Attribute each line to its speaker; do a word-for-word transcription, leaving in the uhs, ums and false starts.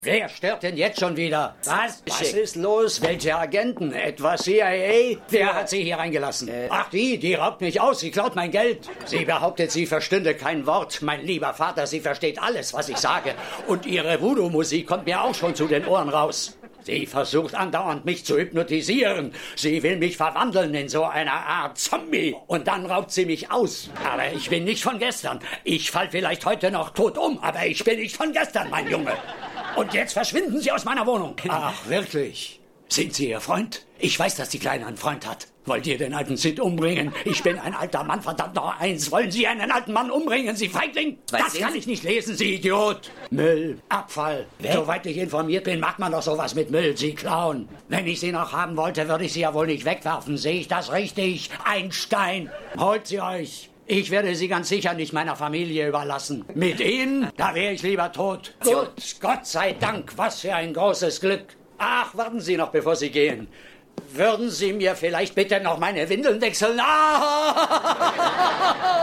Speaker 1: Wer stört denn jetzt schon wieder? Was? Was ist los? Welche Agenten? Etwa C I A? Wer hat Sie hier reingelassen? Äh, Ach, die, die raubt mich aus. Sie klaut mein Geld. Sie behauptet, sie verstünde kein Wort. Mein lieber Vater, sie versteht alles, was ich sage. Und ihre Voodoo-Musik kommt mir auch schon zu den Ohren raus. Sie versucht andauernd, mich zu hypnotisieren. Sie will mich verwandeln in so eine Art Zombie. Und dann raubt sie mich aus. Aber ich bin nicht von gestern. Ich fall vielleicht heute noch tot um, aber ich bin nicht von gestern, mein Junge. Und jetzt verschwinden Sie aus meiner Wohnung. Ach, wirklich? Sind Sie Ihr Freund? Ich weiß, dass die Kleine einen Freund hat. Wollt ihr den alten Sid umbringen? Ich bin ein alter Mann, verdammt noch eins. Wollen Sie einen alten Mann umbringen, Sie Feigling? Das kann ich nicht lesen, Sie Idiot. Müll, Abfall. Weg. Soweit ich informiert bin, macht man doch sowas mit Müll, Sie klauen. Wenn ich Sie noch haben wollte, würde ich Sie ja wohl nicht wegwerfen. Sehe ich das richtig? Ein Stein. Holt sie euch. Ich werde Sie ganz sicher nicht meiner Familie überlassen. Mit Ihnen, da wäre ich lieber tot. Gut, Gott sei Dank, was für ein großes Glück. Ach, warten Sie noch, bevor Sie gehen. Würden Sie mir vielleicht bitte noch meine Windeln wechseln? Ah!